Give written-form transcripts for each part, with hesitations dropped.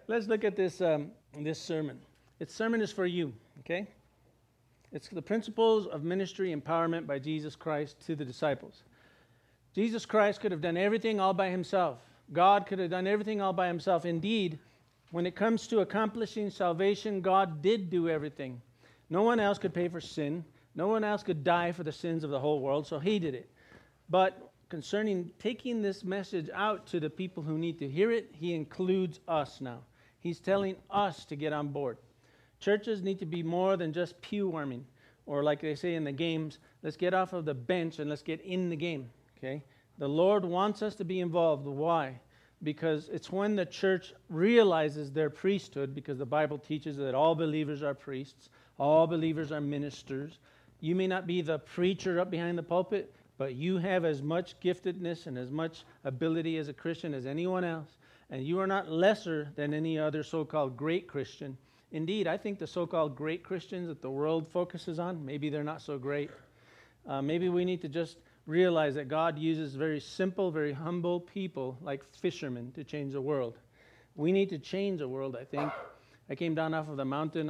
Let's look at this this sermon. This sermon is for you, okay? It's the principles of ministry empowerment by Jesus Christ to the disciples. Jesus Christ could have done everything all by himself. God could have done everything all by himself. Indeed, when it comes to accomplishing salvation, God did do everything. No one else could pay for sin. No one else could die for the sins of the whole world, so he did it. But concerning taking this message out to the people who need to hear it, he includes us now. He's telling us to get on board. Churches need to be more than just pew warming, or like they say in the games, let's get off of the bench and let's get in the game, okay? The Lord wants us to be involved. Why? Because it's when the church realizes their priesthood, because the Bible teaches that all believers are priests, all believers are ministers. You may not be the preacher up behind the pulpit, but you have as much giftedness and as much ability as a Christian as anyone else. And you are not lesser than any other so-called great Christian. Indeed, I think the so-called great Christians that the world focuses on, maybe they're not so great. Maybe we need to just realize that God uses very simple, very humble people like fishermen to change the world. We need to change the world, I think. I came down off of the mountain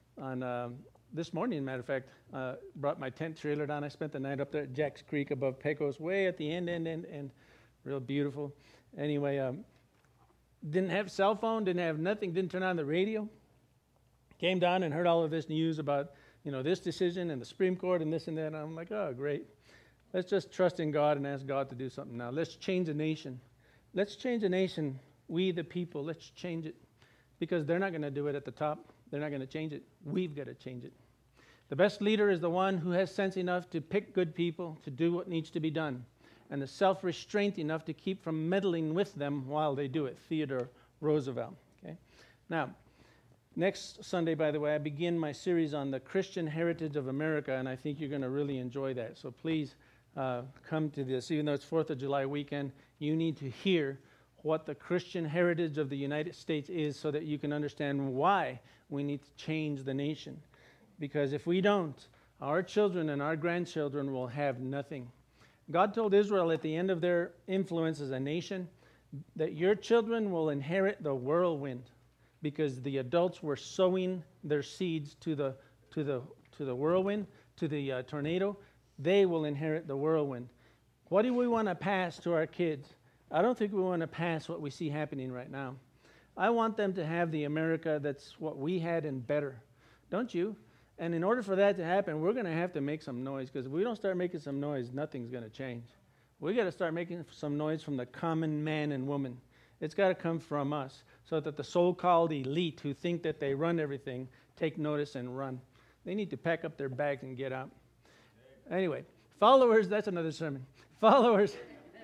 on this morning, matter of fact, brought my tent trailer down. I spent the night up there at Jack's Creek above Pecos, way at the end, real beautiful. Anyway, didn't have cell phone, didn't have nothing, didn't turn on the radio. Came down and heard all of this news about, this decision and the Supreme Court and this and that. And I'm like, oh, great. Let's just trust in God and ask God to do something now. Let's change the nation. Let's change the nation, we the people. Let's change it. Because they're not going to do it at the top. They're not going to change it. We've got to change it. The best leader is the one who has sense enough to pick good people to do what needs to be done, and the self-restraint enough to keep from meddling with them while they do it. Theodore Roosevelt. Okay. Now, next Sunday, by the way, I begin my series on the Christian heritage of America, and I think you're going to really enjoy that. So please come to this. Even though it's 4th of July weekend, you need to hear what the Christian heritage of the United States is so that you can understand why we need to change the nation. Because if we don't, our children and our grandchildren will have nothing. God told Israel at the end of their influence as a nation that your children will inherit the whirlwind, because the adults were sowing their seeds to the whirlwind, to the tornado. They will inherit the whirlwind. What do we want to pass to our kids? I don't think we want to pass what we see happening right now. I want them to have the America that's what we had and better. Don't you? And in order for that to happen, we're going to have to make some noise, because if we don't start making some noise, nothing's going to change. We got to start making some noise from the common man and woman. It's got to come from us, so that the so-called elite who think that they run everything take notice and run. They need to pack up their bags and get out. Anyway, followers, that's another sermon. Followers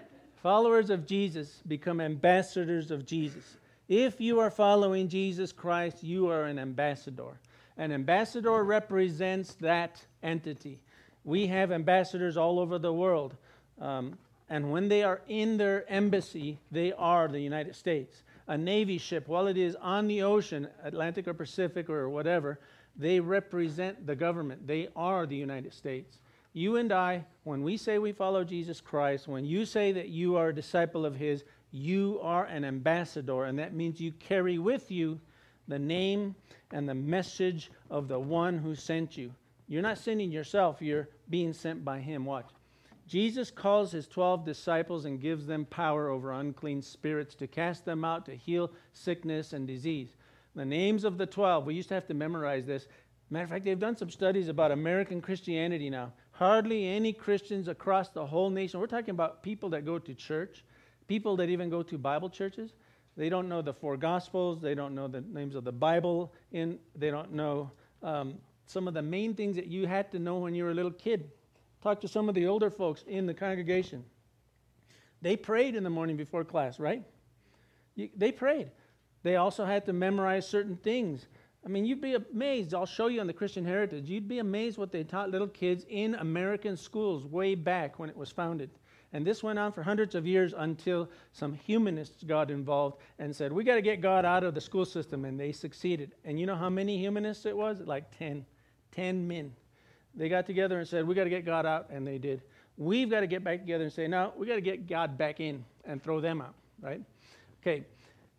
of Jesus become ambassadors of Jesus. If you are following Jesus Christ, you are an ambassador. An ambassador represents that entity. We have ambassadors all over the world. And when they are in their embassy, they are the United States. A Navy ship, while it is on the ocean, Atlantic or Pacific or whatever, they represent the government. They are the United States. You and I, when we say we follow Jesus Christ, when you say that you are a disciple of His, you are an ambassador, and that means you carry with you the name and the message of the one who sent you. You're not sending yourself, you're being sent by Him. Watch. Jesus calls His 12 disciples and gives them power over unclean spirits to cast them out, to heal sickness and disease. The names of the 12, we used to have to memorize this. Matter of fact, they've done some studies about American Christianity now. Hardly any Christians across the whole nation. We're talking about people that go to church, people that even go to Bible churches. They don't know the 4 Gospels. They don't know the names of the Bible. They don't know some of the main things that you had to know when you were a little kid. Talk to some of the older folks in the congregation. They prayed in the morning before class, right? They prayed. They also had to memorize certain things. I mean, you'd be amazed. I'll show you on the Christian Heritage. You'd be amazed what they taught little kids in American schools way back when it was founded. And this went on for hundreds of years until some humanists got involved and said, we got to get God out of the school system, and they succeeded. And you know how many humanists it was? Like 10 men. They got together and said, we got to get God out, and they did. We've got to get back together and say, no, we got to get God back in and throw them out, right? Okay,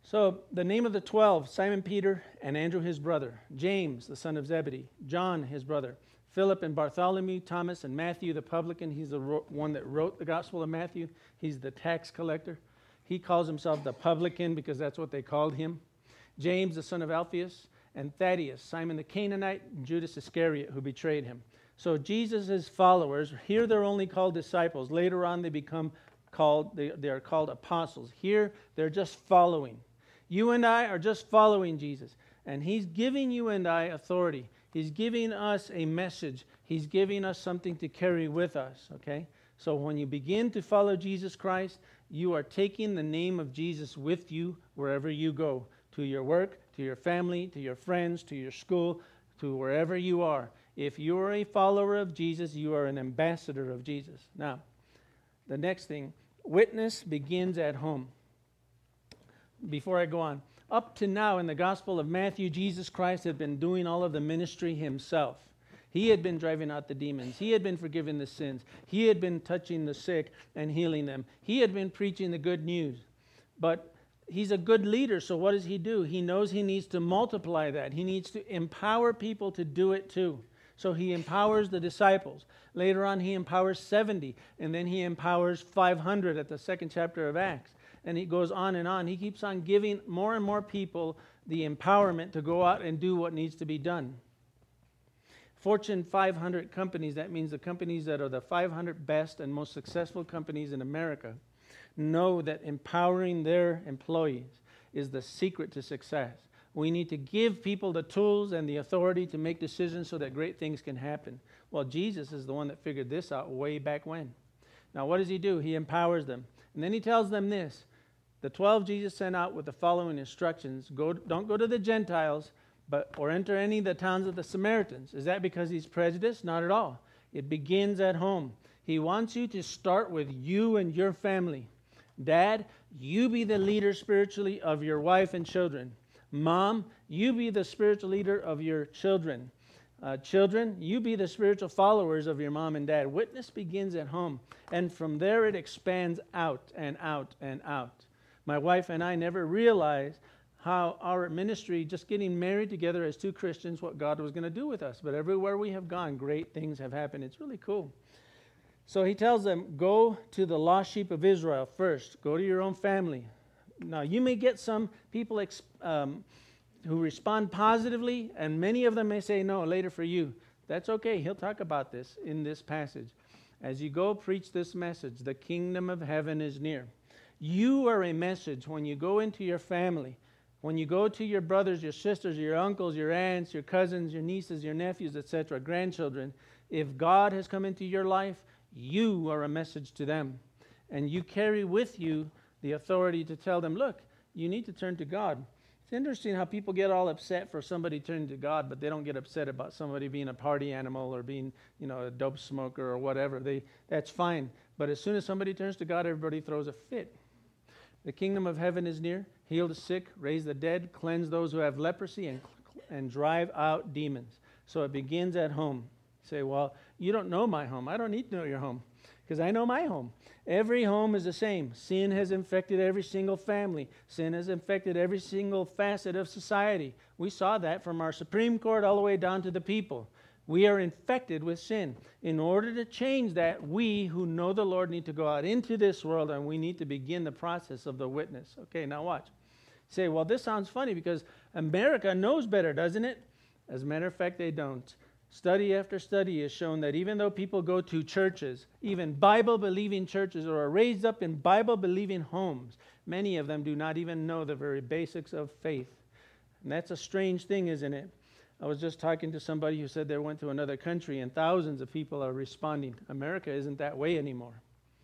So the name of the 12, Simon Peter and Andrew his brother, James the son of Zebedee, John his brother, Philip and Bartholomew, Thomas and Matthew the publican. He's the one that wrote the Gospel of Matthew. He's the tax collector. He calls himself the publican because that's what they called him. James the son of Alphaeus, and Thaddeus, Simon the Canaanite, and Judas Iscariot who betrayed him. So Jesus' followers, here they're only called disciples. Later on they become called, they are called apostles. Here they're just following. You and I are just following Jesus. And he's giving you and I authority. He's giving us a message. He's giving us something to carry with us, okay? So when you begin to follow Jesus Christ, you are taking the name of Jesus with you wherever you go. To your work, to your family, to your friends, to your school, to wherever you are. If you are a follower of Jesus, you are an ambassador of Jesus. Now, the next thing, witness begins at home. Before I go on, up to now in the Gospel of Matthew, Jesus Christ had been doing all of the ministry himself. He had been driving out the demons. He had been forgiving the sins. He had been touching the sick and healing them. He had been preaching the good news. But he's a good leader, so what does he do? He knows he needs to multiply that. He needs to empower people to do it too. So he empowers the disciples. Later on, he empowers 70, and then he empowers 500 at the second chapter of Acts. And he goes on and on. He keeps on giving more and more people the empowerment to go out and do what needs to be done. Fortune 500 companies, that means the companies that are the 500 best and most successful companies in America, know that empowering their employees is the secret to success. We need to give people the tools and the authority to make decisions so that great things can happen. Well, Jesus is the one that figured this out way back when. Now, what does he do? He empowers them. And then he tells them this. The 12 Jesus sent out with the following instructions. Don't go to the Gentiles, or enter any of the towns of the Samaritans. Is that because he's prejudiced? Not at all. It begins at home. He wants you to start with you and your family. Dad, you be the leader spiritually of your wife and children. Mom, you be the spiritual leader of your children. Children, you be the spiritual followers of your mom and dad. Witness begins at home. And from there it expands out and out and out. My wife and I never realized how our ministry, just getting married together as two Christians, what God was going to do with us. But everywhere we have gone, great things have happened. It's really cool. So he tells them, go to the lost sheep of Israel first. Go to your own family. Now, you may get some people who respond positively, and many of them may say, no, later for you. That's okay. He'll talk about this in this passage. As you go, preach this message. The kingdom of heaven is near. You are a message when you go into your family. When you go to your brothers, your sisters, your uncles, your aunts, your cousins, your nieces, your nephews, etc., grandchildren, if God has come into your life, you are a message to them. And you carry with you the authority to tell them, look, you need to turn to God. It's interesting how people get all upset for somebody turning to God, but they don't get upset about somebody being a party animal or being, a dope smoker or whatever. That's fine. But as soon as somebody turns to God, everybody throws a fit. The kingdom of heaven is near. Heal the sick, raise the dead, cleanse those who have leprosy, and drive out demons. So it begins at home. You say, well, you don't know my home. I don't need to know your home because I know my home. Every home is the same. Sin has infected every single family. Sin has infected every single facet of society. We saw that from our Supreme Court all the way down to the people. We are infected with sin. In order to change that, we who know the Lord need to go out into this world and we need to begin the process of the witness. Okay, now watch. Say, well, this sounds funny because America knows better, doesn't it? As a matter of fact, they don't. Study after study has shown that even though people go to churches, even Bible-believing churches, or are raised up in Bible-believing homes, many of them do not even know the very basics of faith. And that's a strange thing, isn't it? I was just talking to somebody who said they went to another country and thousands of people are responding. America isn't that way anymore.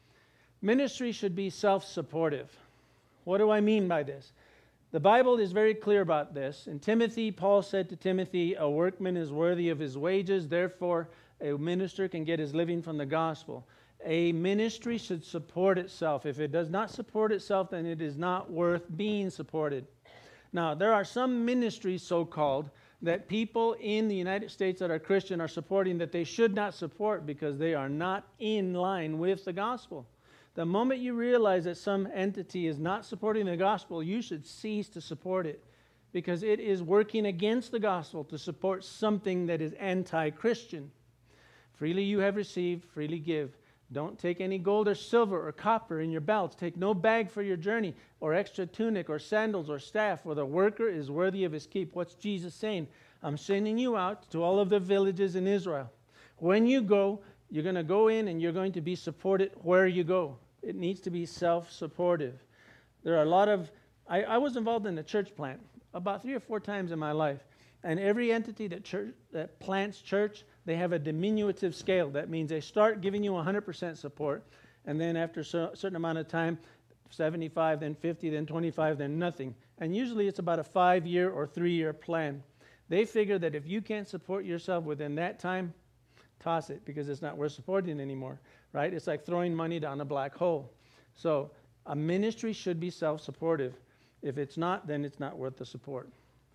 Ministry should be self-supportive. What do I mean by this? The Bible is very clear about this. In Timothy, Paul said to Timothy, a workman is worthy of his wages, therefore a minister can get his living from the gospel. A ministry should support itself. If it does not support itself, then it is not worth being supported. Now, there are some ministries, so-called, that people in the United States that are Christian are supporting that they should not support because they are not in line with the gospel. The moment you realize that some entity is not supporting the gospel, you should cease to support it, because it is working against the gospel to support something that is anti-Christian. Freely you have received, freely give. Don't take any gold or silver or copper in your belts. Take no bag for your journey, or extra tunic or sandals or staff, for the worker is worthy of his keep. What's Jesus saying? I'm sending you out to all of the villages in Israel. When you go, you're going to go in and you're going to be supported where you go. It needs to be self-supportive. There are a lot of... I was involved in a church plant about 3 or 4 times in my life. And every entity that plants church, they have a diminutive scale. That means they start giving you 100% support. And then after a certain amount of time, 75, then 50, then 25, then nothing. And usually it's about a 5-year or 3-year plan. They figure that if you can't support yourself within that time, toss it, because it's not worth supporting anymore, right? It's like throwing money down a black hole. So a ministry should be self-supportive. If it's not, then it's not worth the support.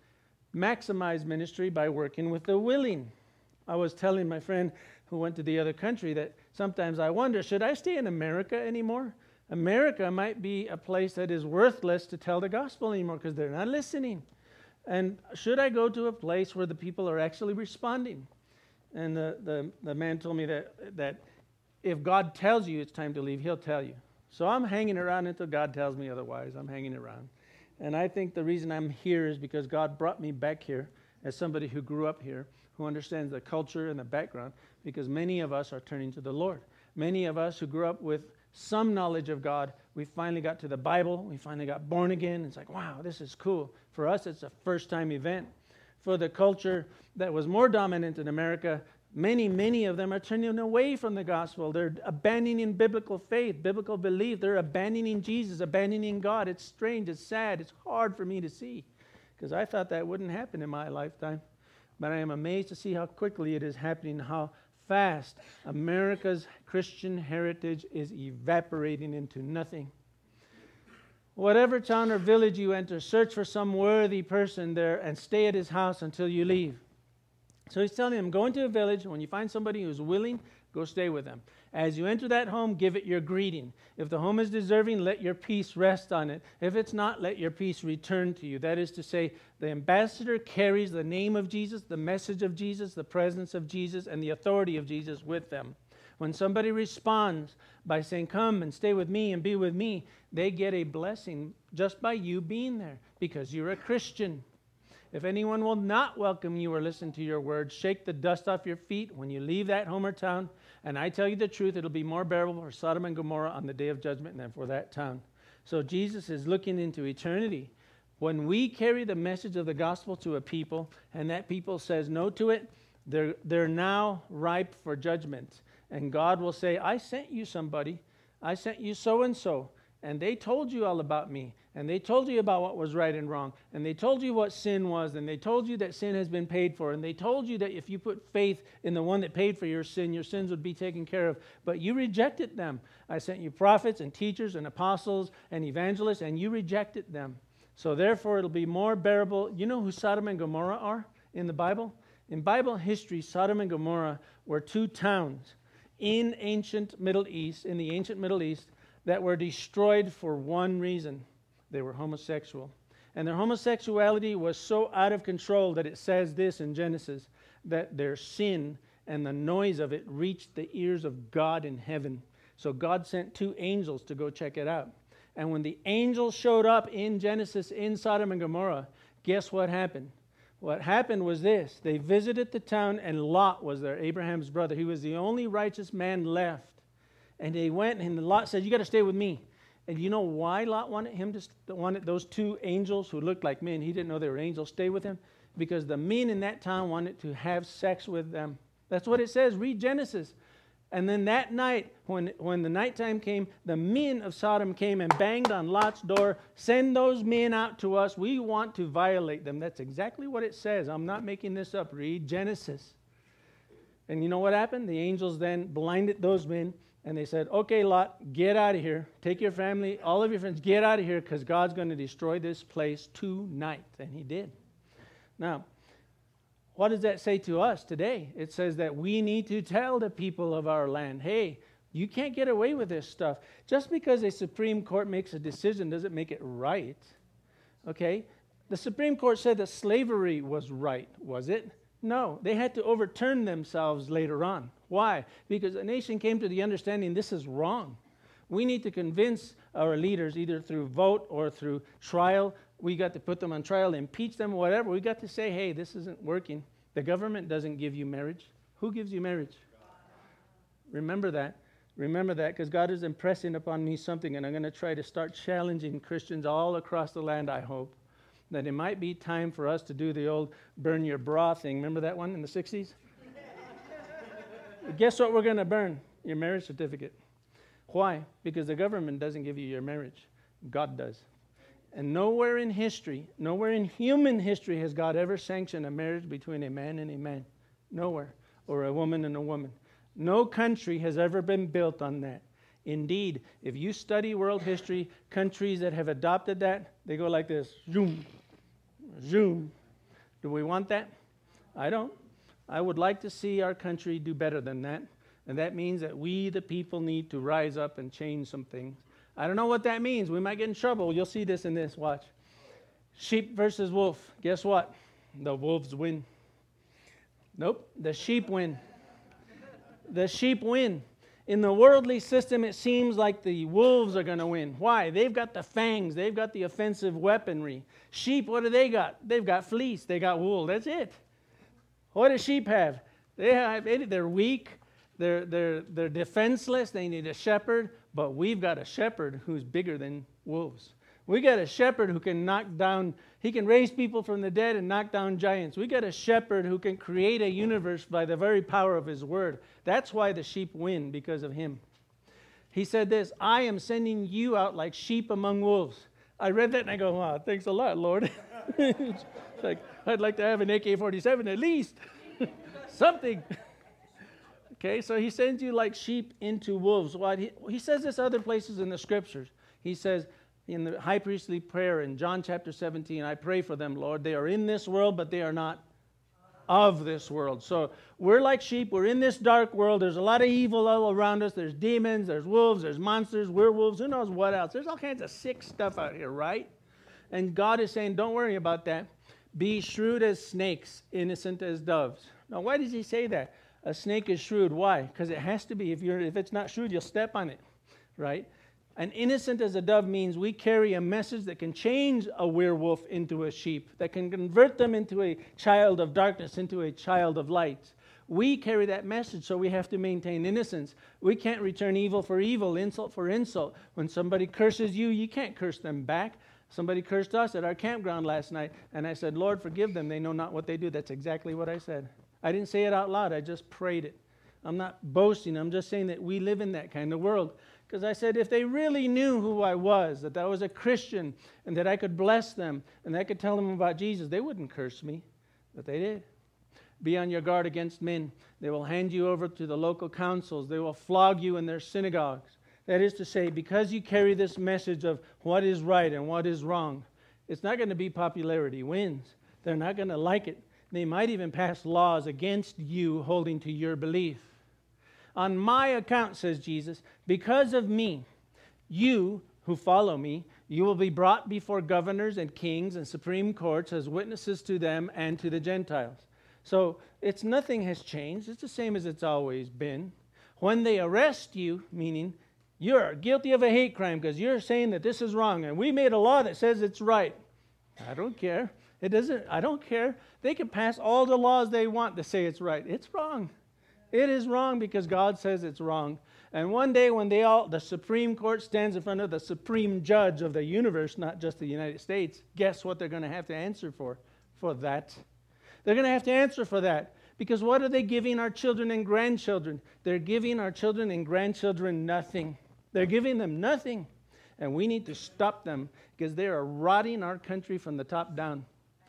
Maximize ministry by working with the willing. I was telling my friend who went to the other country that sometimes I wonder, should I stay in America anymore? America might be a place that is worthless to tell the gospel anymore because they're not listening. And should I go to a place where the people are actually responding? And the man told me that if God tells you it's time to leave, he'll tell you. So I'm hanging around until God tells me otherwise. I'm hanging around. And I think the reason I'm here is because God brought me back here as somebody who grew up here, who understands the culture and the background, because many of us are turning to the Lord. Many of us who grew up with some knowledge of God, we finally got to the Bible, we finally got born again. It's like, wow, this is cool. For us, it's a first-time event. For the culture that was more dominant in America, many of them are turning away from the gospel. They're abandoning biblical faith, biblical belief. They're abandoning Jesus, abandoning God. It's strange. It's sad. It's hard for me to see, because I thought that wouldn't happen in my lifetime. But I am amazed to see how quickly it is happening, how fast America's Christian heritage is evaporating into nothing. Whatever town or village you enter, search for some worthy person there and stay at his house until you leave. So he's telling them, go into a village. When you find somebody who's willing, go stay with them. As you enter that home, give it your greeting. If the home is deserving, let your peace rest on it. If it's not, let your peace return to you. That is to say, the ambassador carries the name of Jesus, the message of Jesus, the presence of Jesus, and the authority of Jesus with them. When somebody responds by saying, come and stay with me and be with me, they get a blessing just by you being there, because you're a Christian. If anyone will not welcome you or listen to your words, shake the dust off your feet when you leave that home or town. And I tell you the truth, it'll be more bearable for Sodom and Gomorrah on the day of judgment than for that town. So Jesus is looking into eternity. When we carry the message of the gospel to a people, and that people says no to it, they're now ripe for judgment. And God will say, I sent you somebody. I sent you so-and-so. And they told you all about me. And they told you about what was right and wrong. And they told you what sin was. And they told you that sin has been paid for. And they told you that if you put faith in the one that paid for your sins would be taken care of. But you rejected them. I sent you prophets and teachers and apostles and evangelists, and you rejected them. So therefore it'll be more bearable. You know who Sodom and Gomorrah are in the Bible? In Bible history, Sodom and Gomorrah were 2 towns in the ancient Middle East, that were destroyed for one reason. They were homosexual. And their homosexuality was so out of control that it says this in Genesis, that their sin and the noise of it reached the ears of God in heaven. So God sent 2 angels to go check it out. And when the angels showed up in Genesis in Sodom and Gomorrah, guess what happened? What happened was this. They visited the town, and Lot was there, Abraham's brother. He was the only righteous man left. And they went, and Lot said, you got to stay with me. And you know why Lot wanted those 2 angels who looked like men? He didn't know they were angels. Stay with him. Because the men in that town wanted to have sex with them. That's what it says. Read Genesis. And then that night, when the nighttime came, the men of Sodom came and banged on Lot's door. Send those men out to us. We want to violate them. That's exactly what it says. I'm not making this up. Read Genesis. And you know what happened? The angels then blinded those men. And they said, okay, Lot, get out of here. Take your family, all of your friends, get out of here, because God's going to destroy this place tonight. And he did. Now, what does that say to us today? It says that we need to tell the people of our land, hey, You can't get away with this stuff. Just because a Supreme Court makes a decision doesn't make it right. Okay? The Supreme Court said that slavery was right, was it? No. They had to overturn themselves later on. Why? Because the nation came to the understanding this is wrong. We need to convince our leaders either through vote or through trial. We got to put them on trial, impeach them, whatever. We got to say, hey, this isn't working. The government doesn't give you marriage. Who gives you marriage? Remember that. Remember that, because God is impressing upon me something, and I'm going to try to start challenging Christians all across the land, I hope, that it might be time for us to do the old burn your bra thing. Remember that one in the 60s? Guess what we're going to burn? Your marriage certificate. Why? Because the government doesn't give you your marriage. God does. And nowhere in history, nowhere in human history has God ever sanctioned a marriage between a man and a man. Nowhere. Or a woman and a woman. No country has ever been built on that. Indeed, if you study world history, countries that have adopted that, they go like this. Zoom. Zoom. Do we want that? I don't. I would like to see our country do better than that. And that means that we, the people, need to rise up and change some things. I don't know what that means. We might get in trouble. You'll see this in this. Watch. Sheep versus wolf. Guess what? The wolves win. Nope. The sheep win. The sheep win. In the worldly system, it seems like the wolves are going to win. Why? They've got the fangs. They've got the offensive weaponry. Sheep, what do they got? They've got fleece. They got wool. That's it. What do sheep have? They're weak. They're defenseless. They need a shepherd. But we've got a shepherd who's bigger than wolves. We got a shepherd who can knock down, he can raise people from the dead and knock down giants. We got a shepherd who can create a universe by the very power of his word. That's why the sheep win, because of him. He said this, I am sending you out like sheep among wolves. I read that and I go, wow, thanks a lot, Lord. It's like, I'd like to have an AK-47 at least. Something. Okay, so he sends you like sheep into wolves. Why? He says this other places in the scriptures. He says, in the high priestly prayer in John chapter 17, I pray for them, Lord. They are in this world, but they are not of this world. So we're like sheep. We're in this dark world. There's a lot of evil all around us. There's demons, there's wolves, there's monsters, werewolves, who knows what else. There's all kinds of sick stuff out here, right? And God is saying, don't worry about that. Be shrewd as snakes, innocent as doves. Now, why does he say that? A snake is shrewd. Why? Because it has to be. If it's not shrewd, you'll step on it, right? And innocent as a dove means we carry a message that can change a werewolf into a sheep, that can convert them into a child of darkness, into a child of light. We carry that message, so we have to maintain innocence. We can't return evil for evil, insult for insult. When somebody curses you, you can't curse them back. Somebody cursed us at our campground last night, and I said, Lord, forgive them. They know not what they do. That's exactly what I said. I didn't say it out loud. I just prayed it. I'm not boasting. I'm just saying that we live in that kind of world. Because I said, if they really knew who I was, that I was a Christian, and that I could bless them, and I could tell them about Jesus, they wouldn't curse me. But they did. Be on your guard against men. They will hand you over to the local councils. They will flog you in their synagogues. That is to say, because you carry this message of what is right and what is wrong, it's not going to be popularity wins. They're not going to like it. They might even pass laws against you holding to your belief. On my account, says Jesus, because of me, you who follow me, you will be brought before governors and kings and supreme courts as witnesses to them and to the Gentiles. So nothing has changed. It's the same as it's always been. When they arrest you, meaning you're guilty of a hate crime because you're saying that this is wrong, and we made a law that says it's right. I don't care. I don't care. They can pass all the laws they want to say it's right. It's wrong. It is wrong because God says it's wrong. And one day when the Supreme Court stands in front of the supreme judge of the universe, not just the United States, guess what they're going to have to answer for? For that. They're going to have to answer for that. Because what are they giving our children and grandchildren? They're giving our children and grandchildren nothing. They're giving them nothing. And we need to stop them because they are rotting our country from the top down.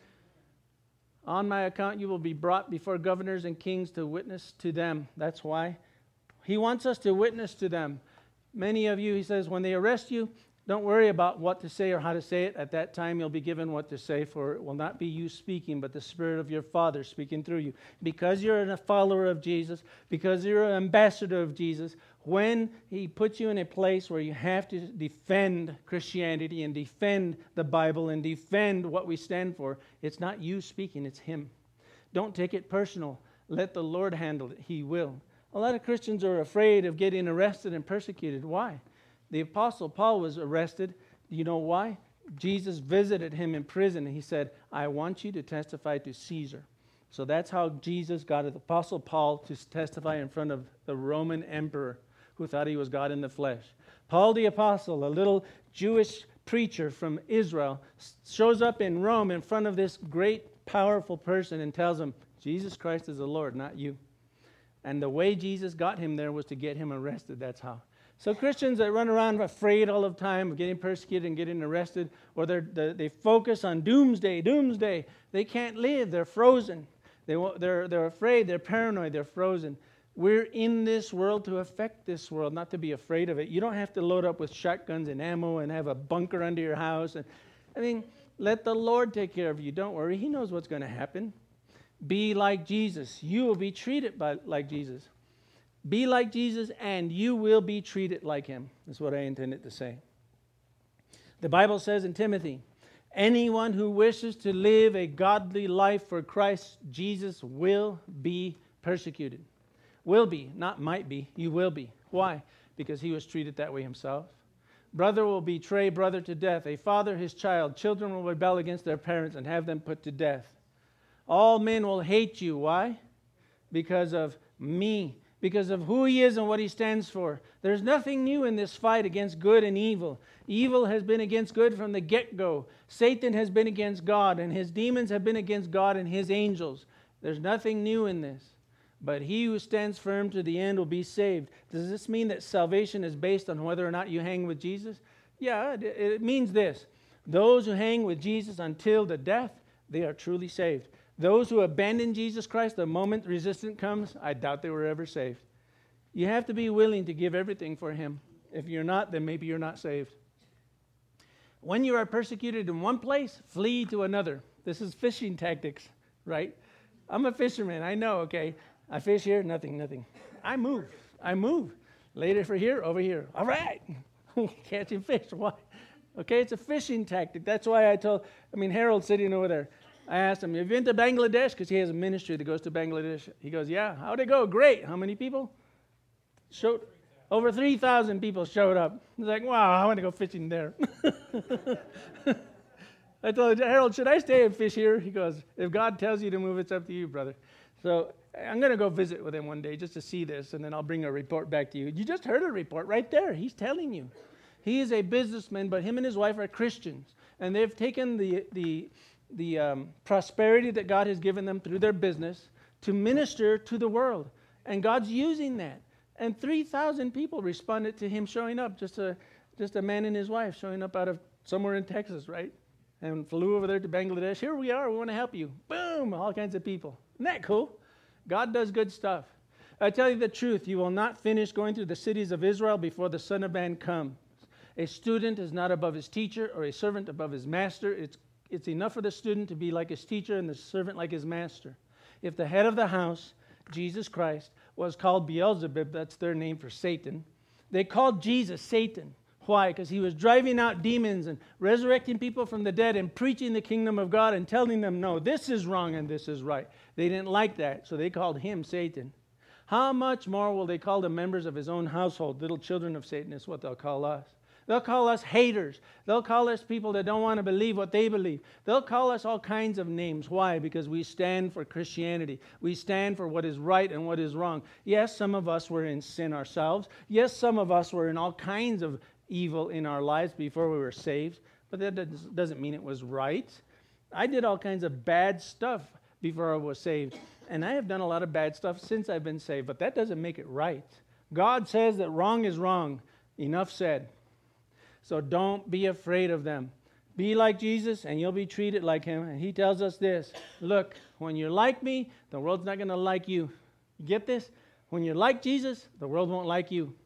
On my account, you will be brought before governors and kings to witness to them. That's why. He wants us to witness to them. Many of you, he says, when they arrest you, Don't worry about what to say or how to say it. At that time, you'll be given what to say, for it will not be you speaking, but the Spirit of your Father speaking through you. Because you're a follower of Jesus, because you're an ambassador of Jesus, when He puts you in a place where you have to defend Christianity and defend the Bible and defend what we stand for, it's not you speaking, it's Him. Don't take it personal. Let the Lord handle it. He will. A lot of Christians are afraid of getting arrested and persecuted. Why? The Apostle Paul was arrested. Do you know why? Jesus visited him in prison, and He said, I want you to testify to Caesar. So that's how Jesus got the Apostle Paul to testify in front of the Roman emperor who thought he was God in the flesh. Paul the Apostle, a little Jewish preacher from Israel, shows up in Rome in front of this great, powerful person and tells him, Jesus Christ is the Lord, not you. And the way Jesus got him there was to get him arrested. That's how. So Christians that run around afraid all the time of getting persecuted and getting arrested, or they focus on doomsday, they can't live. They're frozen. They're afraid. They're paranoid. They're frozen. We're in this world to affect this world, not to be afraid of it. You don't have to load up with shotguns and ammo and have a bunker under your house. Let the Lord take care of you. Don't worry. He knows what's going to happen. Be like Jesus. You will be treated like Jesus. Be like Jesus, and you will be treated like Him. That's what I intended to say. The Bible says in Timothy, anyone who wishes to live a godly life for Christ Jesus will be persecuted. Will be, not might be. You will be. Why? Because He was treated that way Himself. Brother will betray brother to death. A father his child. Children will rebel against their parents and have them put to death. All men will hate you. Why? Because of me. Because of who He is and what He stands for. There's nothing new in this fight against good and evil. Evil has been against good from the get-go. Satan has been against God, and his demons have been against God and His angels. There's nothing new in this. But he who stands firm to the end will be saved. Does this mean that salvation is based on whether or not you hang with Jesus? Yeah, it means this. Those who hang with Jesus until the death, they are truly saved. Those who abandon Jesus Christ the moment resistance comes, I doubt they were ever saved. You have to be willing to give everything for Him. If you're not, then maybe you're not saved. When you are persecuted in one place, flee to another. This is fishing tactics, right? I'm a fisherman, I know, okay? I fish here, nothing. I move. Later for here, over here. All right. Catching fish. Why? Okay, it's a fishing tactic. That's why Harold's sitting over there. I asked him, have you been to Bangladesh? Because he has a ministry that goes to Bangladesh. He goes, yeah. How'd it go? Great. How many people? Over 3,000 people showed up. He's like, wow, I want to go fishing there. I told him, Harold, should I stay and fish here? He goes, if God tells you to move, it's up to you, brother. So I'm going to go visit with him one day just to see this, and then I'll bring a report back to you. You just heard a report right there. He's telling you. He is a businessman, but him and his wife are Christians. And they've taken the prosperity that God has given them through their business to minister to the world. And God's using that. And 3,000 people responded to him showing up, just a man and his wife showing up out of somewhere in Texas, right? And flew over there to Bangladesh. Here we are. We want to help you. Boom, all kinds of people. Isn't that cool? God does good stuff. I tell you the truth, you will not finish going through the cities of Israel before the Son of Man comes. A student is not above his teacher, or a servant above his master. It's enough for the student to be like his teacher and the servant like his master. If the head of the house, Jesus Christ, was called Beelzebub, that's their name for Satan, they called Jesus Satan. Why? Because he was driving out demons and resurrecting people from the dead and preaching the kingdom of God and telling them, no, this is wrong and this is right. They didn't like that, so they called him Satan. How much more will they call the members of his own household? Little children of Satan is what they'll call us. They'll call us haters. They'll call us people that don't want to believe what they believe. They'll call us all kinds of names. Why? Because we stand for Christianity. We stand for what is right and what is wrong. Yes, some of us were in sin ourselves. Yes, some of us were in all kinds of evil in our lives before we were saved. But that doesn't mean it was right. I did all kinds of bad stuff before I was saved. And I have done a lot of bad stuff since I've been saved. But that doesn't make it right. God says that wrong is wrong. Enough said. So don't be afraid of them. Be like Jesus and you'll be treated like him. And he tells us this. Look, when you're like me, the world's not going to like you. You get this? When you're like Jesus, the world won't like you.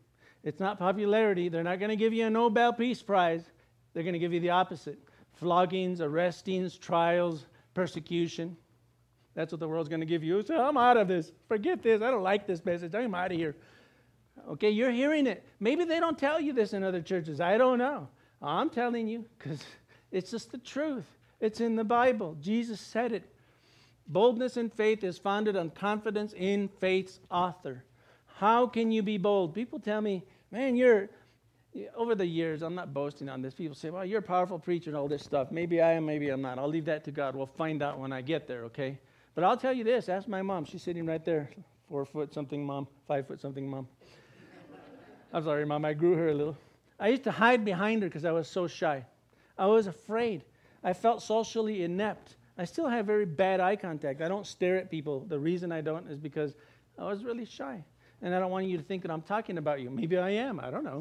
It's not popularity. They're not going to give you a Nobel Peace Prize. They're going to give you the opposite. Floggings, arrestings, trials, persecution. That's what the world's going to give you. So I'm out of this. Forget this. I don't like this message. I'm out of here. Okay, you're hearing it. Maybe they don't tell you this in other churches. I don't know. I'm telling you because it's just the truth. It's in the Bible. Jesus said it. Boldness in faith is founded on confidence in faith's author. How can you be bold? People tell me, man, over the years, I'm not boasting on this. People say, well, you're a powerful preacher and all this stuff. Maybe I am, maybe I'm not. I'll leave that to God. We'll find out when I get there, okay? But I'll tell you this. Ask my mom. She's sitting right there. 4-foot-something mom, 5-foot-something mom. I'm sorry, Mom. I grew her a little. I used to hide behind her because I was so shy. I was afraid. I felt socially inept. I still have very bad eye contact. I don't stare at people. The reason I don't is because I was really shy. And I don't want you to think that I'm talking about you. Maybe I am. I don't know.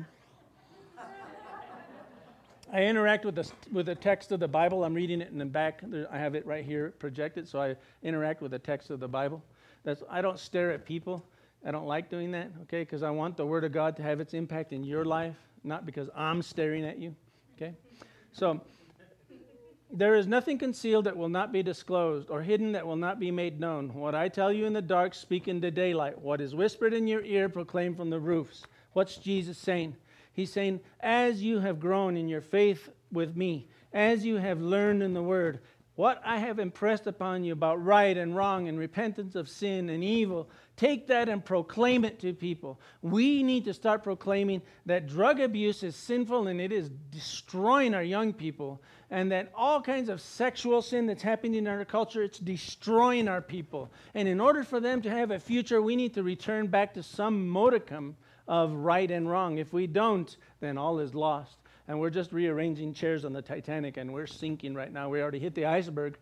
I interact with the text of the Bible. I'm reading it in the back. I have it right here projected, so I interact with the text of the Bible. I don't stare at people. I don't like doing that, okay, because I want the Word of God to have its impact in your life, not because I'm staring at you, okay? So, there is nothing concealed that will not be disclosed, or hidden that will not be made known. What I tell you in the dark, speak in the daylight. What is whispered in your ear, proclaim from the roofs. What's Jesus saying? He's saying, as you have grown in your faith with me, as you have learned in the Word, what I have impressed upon you about right and wrong and repentance of sin and evil, take that and proclaim it to people. We need to start proclaiming that drug abuse is sinful and it is destroying our young people, and that all kinds of sexual sin that's happening in our culture, it's destroying our people. And in order for them to have a future, we need to return back to some modicum of right and wrong. If we don't, then all is lost. And we're just rearranging chairs on the Titanic, and we're sinking right now. We already hit the iceberg.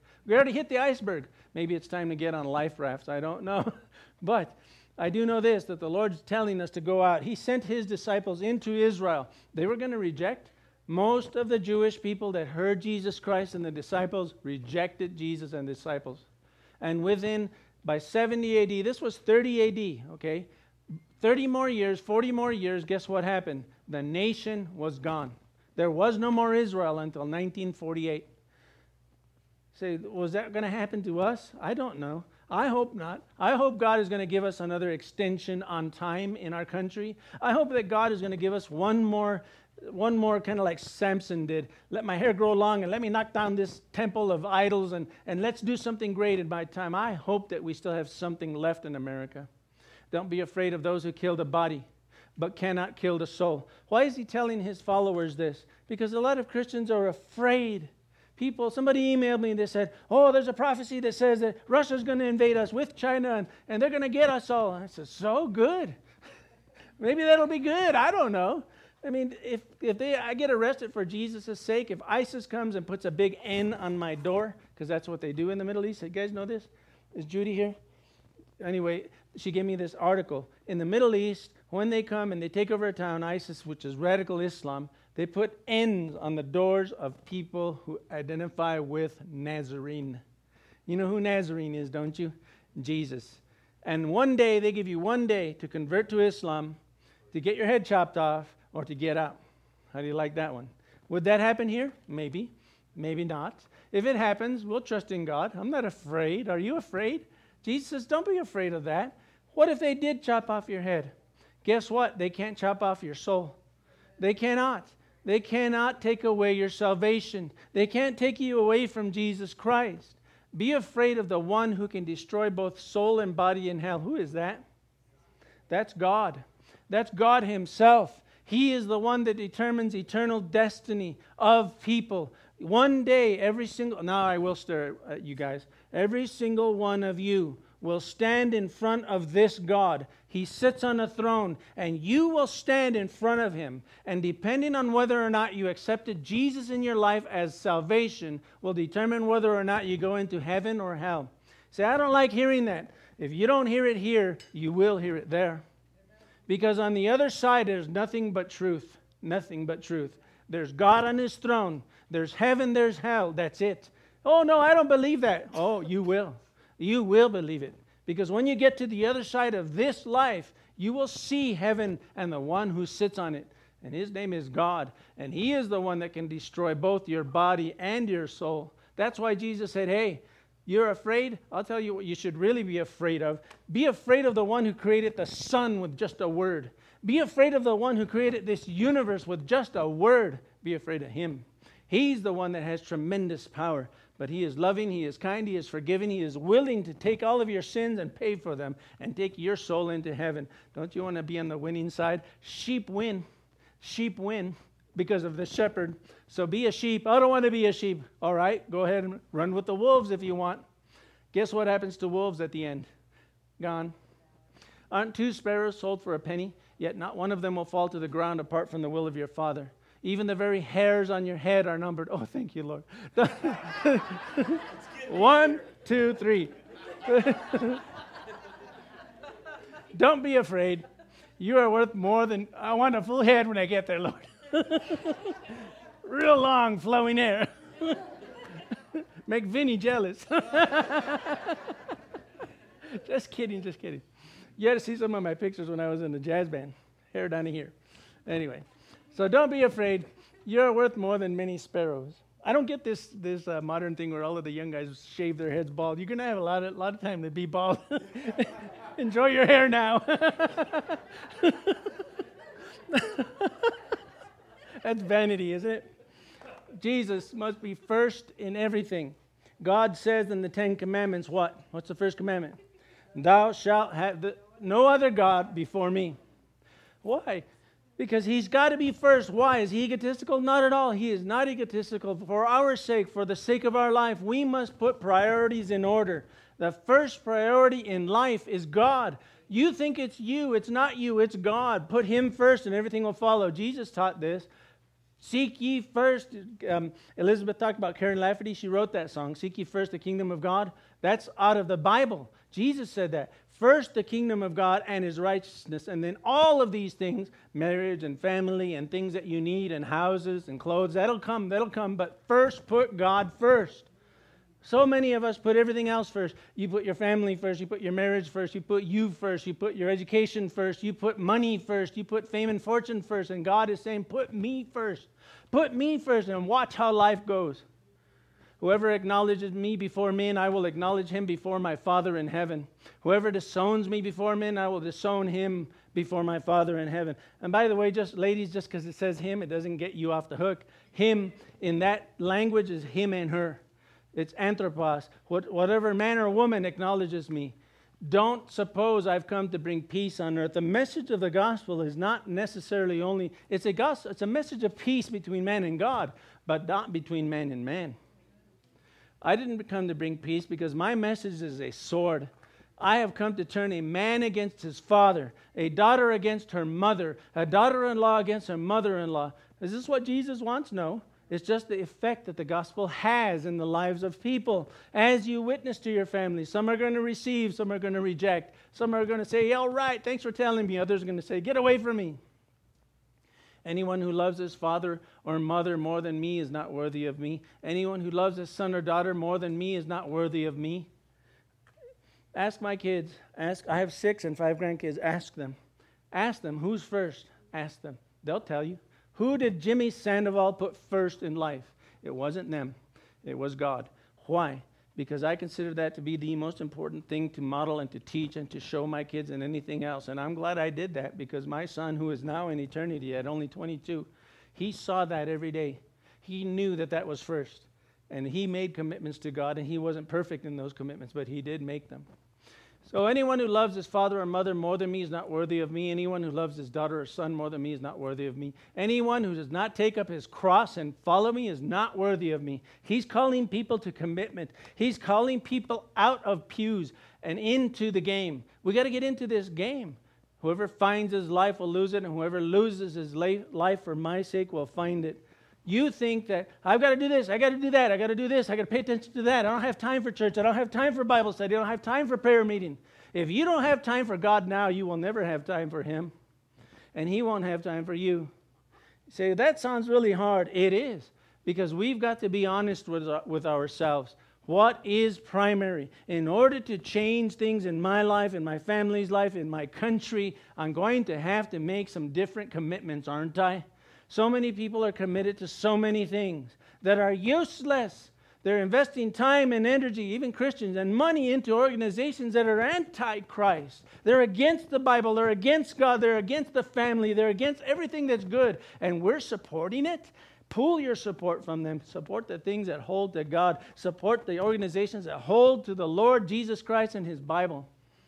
Maybe it's time to get on life rafts. I don't know. But I do know this, that the Lord's telling us to go out. He sent His disciples into Israel. They were going to reject. Most of the Jewish people that heard Jesus Christ and the disciples rejected Jesus and disciples. And by 70 AD, this was 30 AD, okay? 30 more years, 40 more years, guess what happened? The nation was gone. There was no more Israel until 1948. Say, was that going to happen to us? I don't know. I hope not. I hope God is going to give us another extension on time in our country. I hope that God is going to give us one more kind of like Samson did. Let my hair grow long and let me knock down this temple of idols and let's do something great in my time. I hope that we still have something left in America. Don't be afraid of those who kill the body, but cannot kill the soul. Why is he telling his followers this? Because a lot of Christians are afraid. Somebody emailed me and they said, oh, there's a prophecy that says that Russia's going to invade us with China and they're going to get us all. And I said, so good. Maybe that'll be good. I don't know. I mean, if I get arrested for Jesus' sake, if ISIS comes and puts a big N on my door, because that's what they do in the Middle East. You guys know this? Is Judy here? Anyway, she gave me this article. In the Middle East, when they come and they take over a town, ISIS, which is radical Islam, they put N's on the doors of people who identify with Nazarene. You know who Nazarene is, don't you? Jesus. And one day, they give you one day to convert to Islam, to get your head chopped off, or to get out. How do you like that one? Would that happen here? Maybe. Maybe not. If it happens, we'll trust in God. I'm not afraid. Are you afraid? Jesus says, don't be afraid of that. What if they did chop off your head? Guess what? They can't chop off your soul. They cannot. They cannot take away your salvation. They can't take you away from Jesus Christ. Be afraid of the one who can destroy both soul and body in hell. Who is that? That's God. That's God Himself. He is the one that determines eternal destiny of people. One day, now I will stare at you guys. Every single one of you will stand in front of this God. He sits on a throne, and you will stand in front of Him. And depending on whether or not you accepted Jesus in your life as salvation will determine whether or not you go into heaven or hell. Say, I don't like hearing that. If you don't hear it here, you will hear it there. Because on the other side, there's nothing but truth. Nothing but truth. There's God on His throne. There's heaven, there's hell. That's it. Oh, no, I don't believe that. Oh, you will. You will believe it. Because when you get to the other side of this life, You will see heaven and the one who sits on it. And his name is God. And he is the one that can destroy both your body and your soul. That's why Jesus said, hey, you're afraid? I'll tell you what you should really be afraid of. Be afraid of the one who created the sun with just a word. Be afraid of the one who created this universe with just a word. Be afraid of him. He's the one that has tremendous power. But he is loving, he is kind, he is forgiving, he is willing to take all of your sins and pay for them and take your soul into heaven. Don't you want to be on the winning side? Sheep win. Sheep win because of the shepherd. So be a sheep. I don't want to be a sheep. All right, go ahead and run with the wolves if you want. Guess what happens to wolves at the end? Gone. Aren't 2 sparrows sold for a penny? Yet not one of them will fall to the ground apart from the will of your Father. Even the very hairs on your head are numbered. Oh, thank you, Lord. 1, 2, 3. Don't be afraid. You are worth more than... I want a full head when I get there, Lord. Real long, flowing hair. Make Vinny jealous. Just kidding, just kidding. You had to see some of my pictures when I was in the jazz band. Hair down to here. Anyway, so don't be afraid. You're worth more than many sparrows. I don't get this modern thing where all of the young guys shave their heads bald. You're going to have a lot of time to be bald. Enjoy your hair now. That's vanity, isn't it? Jesus must be first in everything. God says in the 10 Commandments what? What's the first commandment? Thou shalt have no other God before me. Why? Because he's got to be first. Why? Is he egotistical? Not at all. He is not egotistical. For our sake, for the sake of our life, we must put priorities in order. The first priority in life is God. You think it's you. It's not you. It's God. Put him first and everything will follow. Jesus taught this. Seek ye first. Elizabeth talked about Karen Lafferty. She wrote that song, Seek ye first the kingdom of God. That's out of the Bible. Jesus said that. First the kingdom of God and his righteousness, and then all of these things, marriage and family and things that you need and houses and clothes, that'll come, but first put God first. So many of us put everything else first. You put your family first, you put your marriage first, you put you first, you put your education first, you put money first, you put fame and fortune first, and God is saying, put me first. Put me first and watch how life goes. Whoever acknowledges me before men, I will acknowledge him before my Father in heaven. Whoever disowns me before men, I will disown him before my Father in heaven. And by the way, just ladies, just because it says him, it doesn't get you off the hook. Him in that language is him and her. It's anthropos. Whatever man or woman acknowledges me. Don't suppose I've come to bring peace on earth. The message of the gospel is not necessarily only, it's a message of peace between man and God, but not between man and man. I didn't come to bring peace because my message is a sword. I have come to turn a man against his father, a daughter against her mother, a daughter-in-law against her mother-in-law. Is this what Jesus wants? No. It's just the effect that the gospel has in the lives of people. As you witness to your family, some are going to receive, some are going to reject. Some are going to say, yeah, all right, thanks for telling me. Others are going to say, get away from me. Anyone who loves his father or mother more than me is not worthy of me. Anyone who loves his son or daughter more than me is not worthy of me. Ask my kids. I have 6 and 5 grandkids. Ask them. Ask them, who's first? Ask them. They'll tell you. Who did Jimmy Sandoval put first in life? It wasn't them. It was God. Why? Because I consider that to be the most important thing to model and to teach and to show my kids and anything else. And I'm glad I did that because my son, who is now in eternity at only 22, he saw that every day. He knew that that was first. And he made commitments to God, and he wasn't perfect in those commitments, but he did make them. So anyone who loves his father or mother more than me is not worthy of me. Anyone who loves his daughter or son more than me is not worthy of me. Anyone who does not take up his cross and follow me is not worthy of me. He's calling people to commitment. He's calling people out of pews and into the game. We got to get into this game. Whoever finds his life will lose it, and whoever loses his life for my sake will find it. You think that, I've got to do this, I got to do that, I got to do this, I got to pay attention to that. I don't have time for church. I don't have time for Bible study. I don't have time for prayer meeting. If you don't have time for God now, you will never have time for him. And he won't have time for you. You say, that sounds really hard. It is. Because we've got to be honest with ourselves. What is primary? In order to change things in my life, in my family's life, in my country, I'm going to have to make some different commitments, aren't I? So many people are committed to so many things that are useless. They're investing time and energy, even Christians, and money into organizations that are anti-Christ. They're against the Bible. They're against God. They're against the family. They're against everything that's good. And we're supporting it. Pull your support from them. Support the things that hold to God. Support the organizations that hold to the Lord Jesus Christ and His Bible.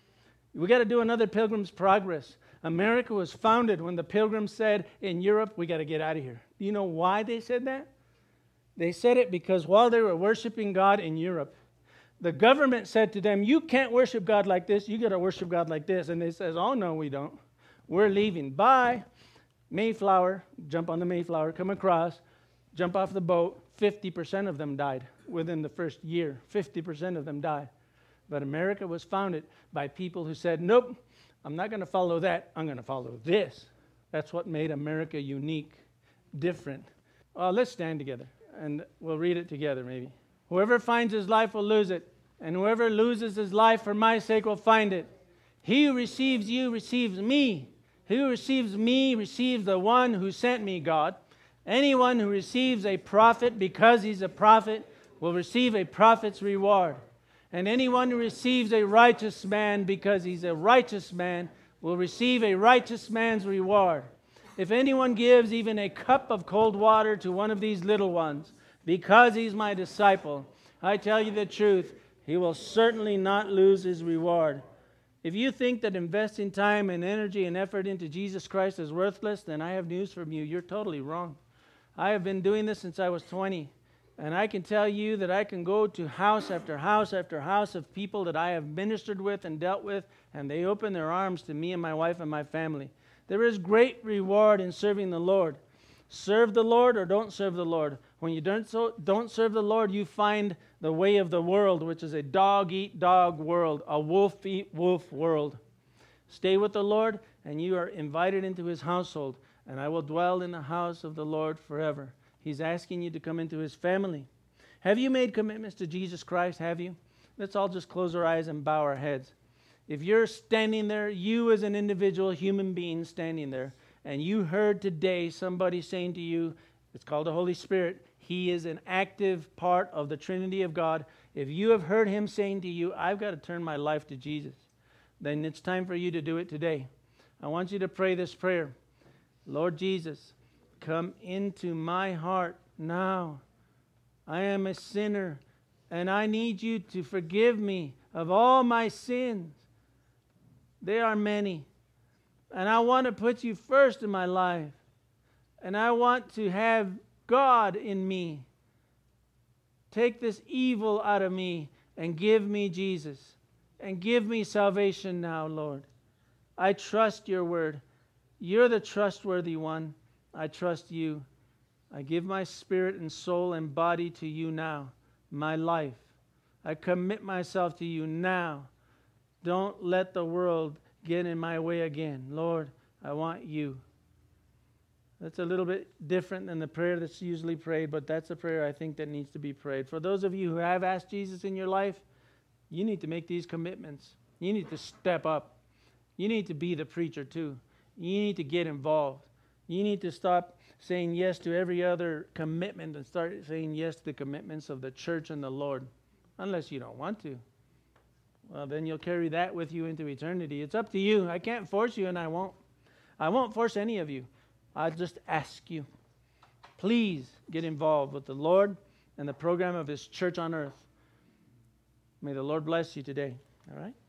We got to do another Pilgrim's Progress. America was founded when the Pilgrims said, in Europe, we got to get out of here. Do you know why they said that? They said it because while they were worshiping God in Europe, the government said to them, you can't worship God like this. You got to worship God like this. And they says, oh, no, we don't. We're leaving. Bye. Mayflower, jump on the Mayflower, come across, jump off the boat. 50% of them died within the first year. 50% of them died. But America was founded by people who said, nope, I'm not going to follow that. I'm going to follow this. That's what made America unique, different. Let's stand together and we'll read it together maybe. Whoever finds his life will lose it, and whoever loses his life for my sake will find it. He who receives you receives me. He who receives me receives the one who sent me, God. Anyone who receives a prophet because he's a prophet will receive a prophet's reward. And anyone who receives a righteous man because he's a righteous man will receive a righteous man's reward. If anyone gives even a cup of cold water to one of these little ones because he's my disciple, I tell you the truth, he will certainly not lose his reward. If you think that investing time and energy and effort into Jesus Christ is worthless, then I have news from you. You're totally wrong. I have been doing this since I was 20. And I can tell you that I can go to house after house after house of people that I have ministered with and dealt with, and they open their arms to me and my wife and my family. There is great reward in serving the Lord. Serve the Lord or don't serve the Lord. When you don't serve the Lord, you find the way of the world, which is a dog-eat-dog world, a wolf-eat-wolf world. Stay with the Lord, and you are invited into His household, and I will dwell in the house of the Lord forever. He's asking you to come into His family. Have you made commitments to Jesus Christ? Have you? Let's all just close our eyes and bow our heads. If you're standing there, you as an individual human being standing there, and you heard today somebody saying to you, it's called the Holy Spirit, He is an active part of the Trinity of God. If you have heard Him saying to you, I've got to turn my life to Jesus, then it's time for you to do it today. I want you to pray this prayer. Lord Jesus, come into my heart now. I am a sinner, and I need you to forgive me of all my sins. They are many. And I want to put you first in my life. And I want to have God in me. Take this evil out of me and give me Jesus. And give me salvation now, Lord. I trust your word. You're the trustworthy one. I trust you. I give my spirit and soul and body to you now, my life. I commit myself to you now. Don't let the world get in my way again. Lord, I want you. That's a little bit different than the prayer that's usually prayed, but that's a prayer I think that needs to be prayed. For those of you who have asked Jesus in your life, you need to make these commitments. You need to step up. You need to be the preacher too. You need to get involved. You need to stop saying yes to every other commitment and start saying yes to the commitments of the church and the Lord. Unless you don't want to. Well, then you'll carry that with you into eternity. It's up to you. I can't force you, and I won't. I won't force any of you. I'll just ask you. Please get involved with the Lord and the program of His church on earth. May the Lord bless you today. All right?